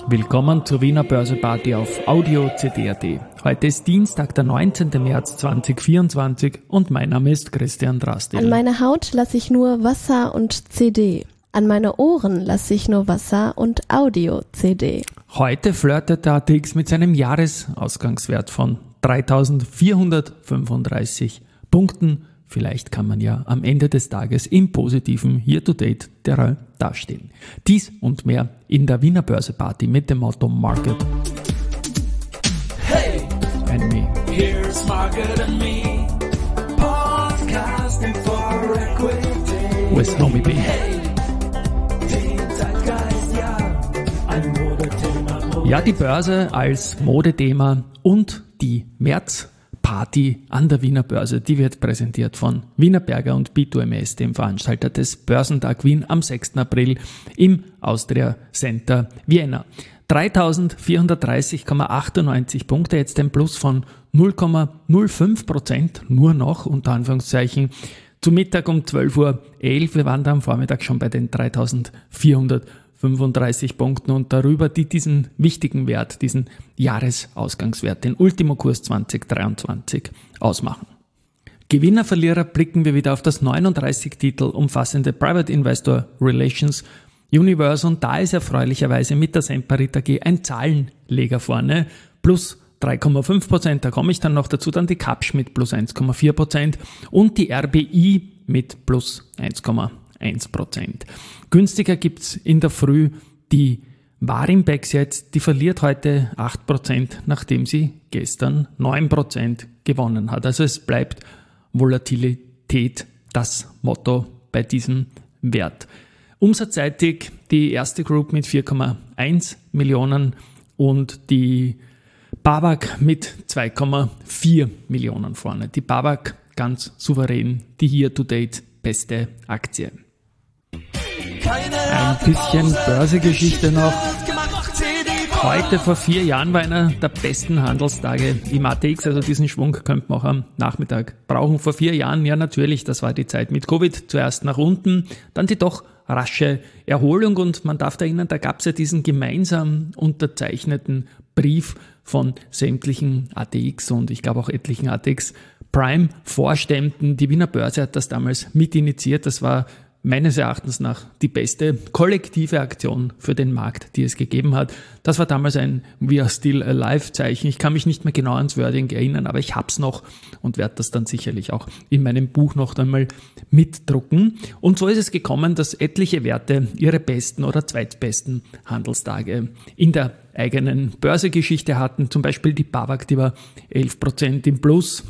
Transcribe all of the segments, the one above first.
Willkommen zur Wiener Börseparty auf Audio CD.at. Heute ist Dienstag, der 19. März 2024 und mein Name ist Christian Drastil. An meine Haut lasse ich nur Wasser und CD. An meine Ohren lasse ich nur Wasser und Audio-CD. Heute flirtet der ATX mit seinem Jahresausgangswert von 3.435 Punkten. Vielleicht kann man ja am Ende des Tages im positiven Year-to-Date-Terrain dastehen. Dies und mehr in der Wiener Börseparty mit dem Motto Market. Hey, And me. here's Market and Me, podcasting for equity. With Nomi B. Hey, den Zeitgeist, ja, ein Modethema. Ja, die Börse als Modethema und die Märzparty an der Wiener Börse, die wird präsentiert von Wienerberger und B2MS, dem Veranstalter des Börsentag Wien am 6. April im Austria Center Vienna. 3.430,98 Punkte, jetzt ein Plus von 0,05%, nur noch, unter Anführungszeichen, zu Mittag um 12.11 Uhr. Wir waren da am Vormittag schon bei den 3.435 Punkten und darüber, die diesen wichtigen Wert, diesen Jahresausgangswert, den Ultimo-Kurs 2023 ausmachen. Gewinner, Verlierer blicken wir wieder auf das 39 Titel umfassende Private Investor Relations Universe und da ist erfreulicherweise mit der Semperit AG ein Zahlenleger vorne, plus 3,5%, da komme ich dann noch dazu, dann die Kapsch mit plus 1,4% und die RBI mit plus 1,1%. Günstiger gibt's in der Früh die Warimpex jetzt, die verliert heute 8%, nachdem sie gestern 9% gewonnen hat. Also es bleibt Volatilität das Motto bei diesem Wert. Umsatzseitig die erste Group mit 4,1 Millionen und die BAWAG mit 2,4 Millionen vorne. Die BAWAG ganz souverän, die Year-to-Date beste Aktie. Ein bisschen Börsegeschichte noch. Heute vor 4 Jahren war einer der besten Handelstage im ATX, also diesen Schwung könnte man auch am Nachmittag brauchen. Vor 4 Jahren, ja natürlich, das war die Zeit mit Covid, zuerst nach unten, dann die doch rasche Erholung und man darf da erinnern, da gab es ja diesen gemeinsam unterzeichneten Brief von sämtlichen ATX und ich glaube auch etlichen ATX Prime Vorständen. Die Wiener Börse hat das damals mitinitiiert, das war meines Erachtens nach die beste kollektive Aktion für den Markt, die es gegeben hat. Das war damals ein We are still alive Zeichen. Ich kann mich nicht mehr genau ans Wording erinnern, aber ich hab's noch und werde das dann sicherlich auch in meinem Buch noch einmal mitdrucken. Und so ist es gekommen, dass etliche Werte ihre besten oder zweitbesten Handelstage in der eigenen Börsegeschichte hatten. Zum Beispiel die BAWAG, die war 11% im Plus.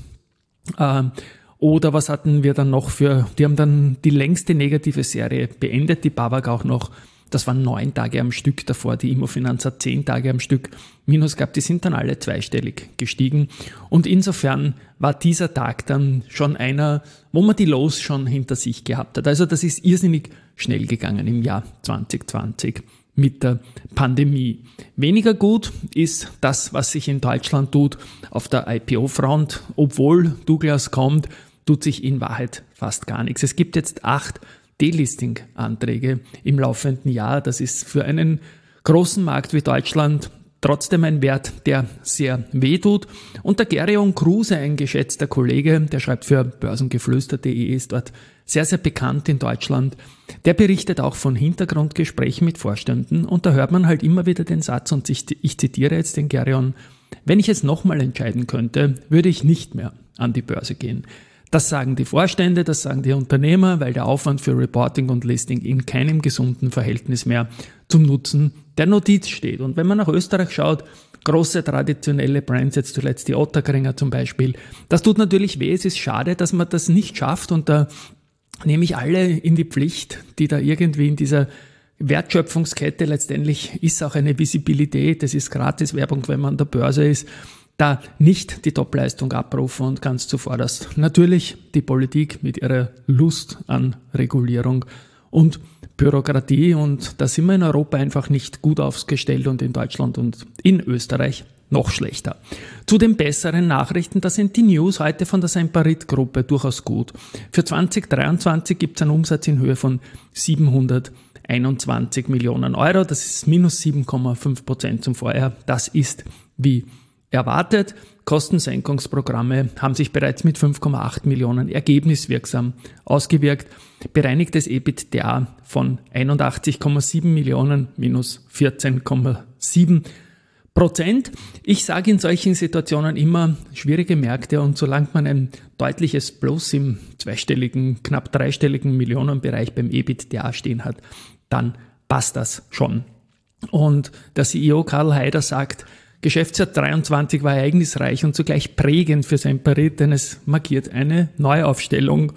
Oder was hatten wir dann noch die haben dann die längste negative Serie beendet, die BAWAG auch noch, das waren 9 Tage am Stück davor, die Immofinanz hat 10 Tage am Stück Minus gehabt, die sind dann alle zweistellig gestiegen und insofern war dieser Tag dann schon einer, wo man die Lows schon hinter sich gehabt hat. Also das ist irrsinnig schnell gegangen im Jahr 2020 mit der Pandemie. Weniger gut ist das, was sich in Deutschland tut auf der IPO-Front, obwohl Douglas kommt, tut sich in Wahrheit fast gar nichts. Es gibt jetzt 8 Delisting-Anträge im laufenden Jahr. Das ist für einen großen Markt wie Deutschland trotzdem ein Wert, der sehr weh tut. Und der Gerion Kruse, ein geschätzter Kollege, der schreibt für börsengeflüster.de, ist dort sehr, sehr bekannt in Deutschland. Der berichtet auch von Hintergrundgesprächen mit Vorständen und da hört man halt immer wieder den Satz und ich zitiere jetzt den Gerion: Wenn ich es nochmal entscheiden könnte, würde ich nicht mehr an die Börse gehen. Das sagen die Vorstände, das sagen die Unternehmer, weil der Aufwand für Reporting und Listing in keinem gesunden Verhältnis mehr zum Nutzen der Notiz steht. Und wenn man nach Österreich schaut, große traditionelle Brands, jetzt zuletzt die Ottakringer zum Beispiel, das tut natürlich weh, es ist schade, dass man das nicht schafft und da nehme ich alle in die Pflicht, die da irgendwie in dieser Wertschöpfungskette, letztendlich ist auch eine Visibilität, es ist Gratiswerbung, wenn man an der Börse ist, da nicht die Topleistung abrufen und ganz zuvorderst natürlich die Politik mit ihrer Lust an Regulierung und Bürokratie und da sind wir in Europa einfach nicht gut aufgestellt und in Deutschland und in Österreich noch schlechter. Zu den besseren Nachrichten, da sind die News heute von der Semperit-Gruppe durchaus gut. Für 2023 gibt es einen Umsatz in Höhe von 701 21 Millionen Euro. Das ist minus 7,5% zum Vorjahr. Das ist wie erwartet. Kostensenkungsprogramme haben sich bereits mit 5,8 Millionen ergebniswirksam ausgewirkt. Bereinigtes EBITDA von 81,7 Millionen minus 14,7%. Ich sage in solchen Situationen immer schwierige Märkte, und solange man ein deutliches Plus im zweistelligen, knapp dreistelligen Millionenbereich beim EBITDA stehen hat, dann passt das schon. Und der CEO Karl Haider sagt, Geschäftsjahr 23 war ereignisreich und zugleich prägend für Semperit, denn es markiert eine Neuaufstellung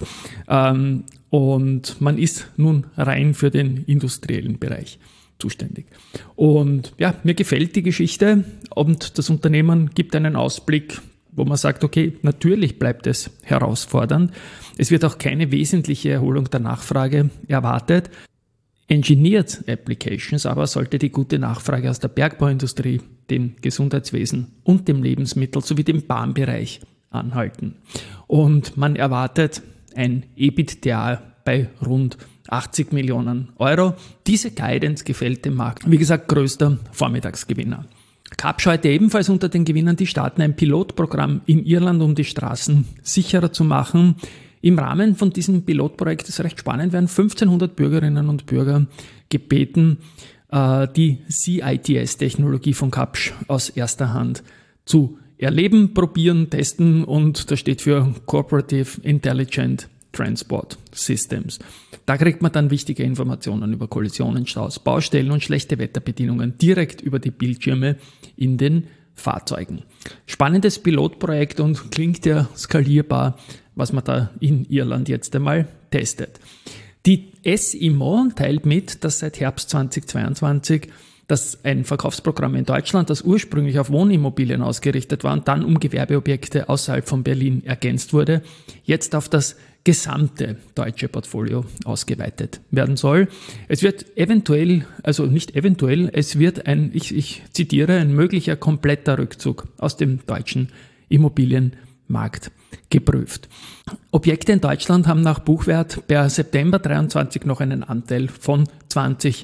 und man ist nun rein für den industriellen Bereich zuständig. Und ja, mir gefällt die Geschichte, und das Unternehmen gibt einen Ausblick, wo man sagt, okay, natürlich bleibt es herausfordernd. Es wird auch keine wesentliche Erholung der Nachfrage erwartet. Engineered Applications aber sollte die gute Nachfrage aus der Bergbauindustrie, dem Gesundheitswesen und dem Lebensmittel- sowie dem Bahnbereich anhalten. Und man erwartet ein EBITDA bei rund 80 Millionen Euro. Diese Guidance gefällt dem Markt. Wie gesagt, größter Vormittagsgewinner. Kapsch heute ebenfalls unter den Gewinnern. Die starten ein Pilotprogramm in Irland, um die Straßen sicherer zu machen. Im Rahmen von diesem Pilotprojekt, das recht spannend, werden 1500 Bürgerinnen und Bürger gebeten, die CITS-Technologie von Kapsch aus erster Hand zu erleben, probieren, testen, und das steht für Cooperative Intelligent Transport Systems. Da kriegt man dann wichtige Informationen über Kollisionen, Staus, Baustellen und schlechte Wetterbedingungen direkt über die Bildschirme in den Fahrzeugen. Spannendes Pilotprojekt und klingt ja skalierbar, was man da in Irland jetzt einmal testet. Die S-IMO teilt mit, dass seit Herbst 2022 dass ein Verkaufsprogramm in Deutschland, das ursprünglich auf Wohnimmobilien ausgerichtet war und dann um Gewerbeobjekte außerhalb von Berlin ergänzt wurde, jetzt auf das gesamte deutsche Portfolio ausgeweitet werden soll. Es wird eventuell, also nicht eventuell, es wird ich zitiere, ein möglicher kompletter Rückzug aus dem deutschen Immobilienmarkt geprüft. Objekte in Deutschland haben nach Buchwert per September 23 noch einen Anteil von 20%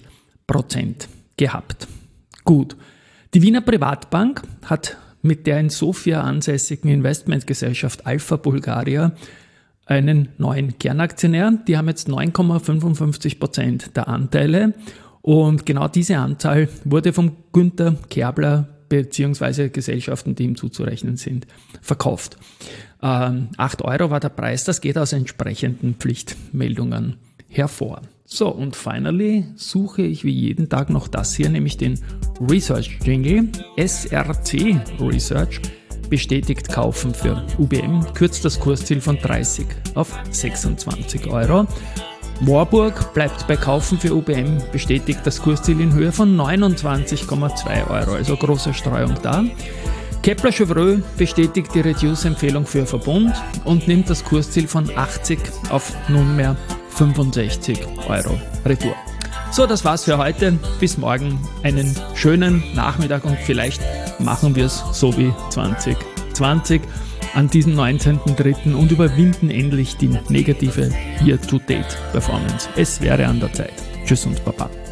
gehabt. Gut. Die Wiener Privatbank hat mit der in Sofia ansässigen Investmentgesellschaft Alpha Bulgaria einen neuen Kernaktionär. Die haben jetzt 9,55% der Anteile, und genau diese Anzahl wurde vom Günther Kerbler bzw. Gesellschaften, die ihm zuzurechnen sind, verkauft. 8 Euro war der Preis, das geht aus entsprechenden Pflichtmeldungen hervor. So, und finally suche ich wie jeden Tag noch das hier, nämlich den Research Jingle. SRC Research bestätigt Kaufen für UBM, kürzt das Kursziel von 30 auf 26 Euro. Warburg bleibt bei Kaufen für UBM, bestätigt das Kursziel in Höhe von 29,2 Euro, also große Streuung da. Kepler Chevreux bestätigt die Reduce-Empfehlung für Verbund und nimmt das Kursziel von 80 auf nunmehr 65 Euro retour. So, das war's für heute. Bis morgen. Einen schönen Nachmittag, und vielleicht machen wir es so wie 2020 an diesem 19.03. und überwinden endlich die negative Year-to-Date-Performance. Es wäre an der Zeit. Tschüss und Baba.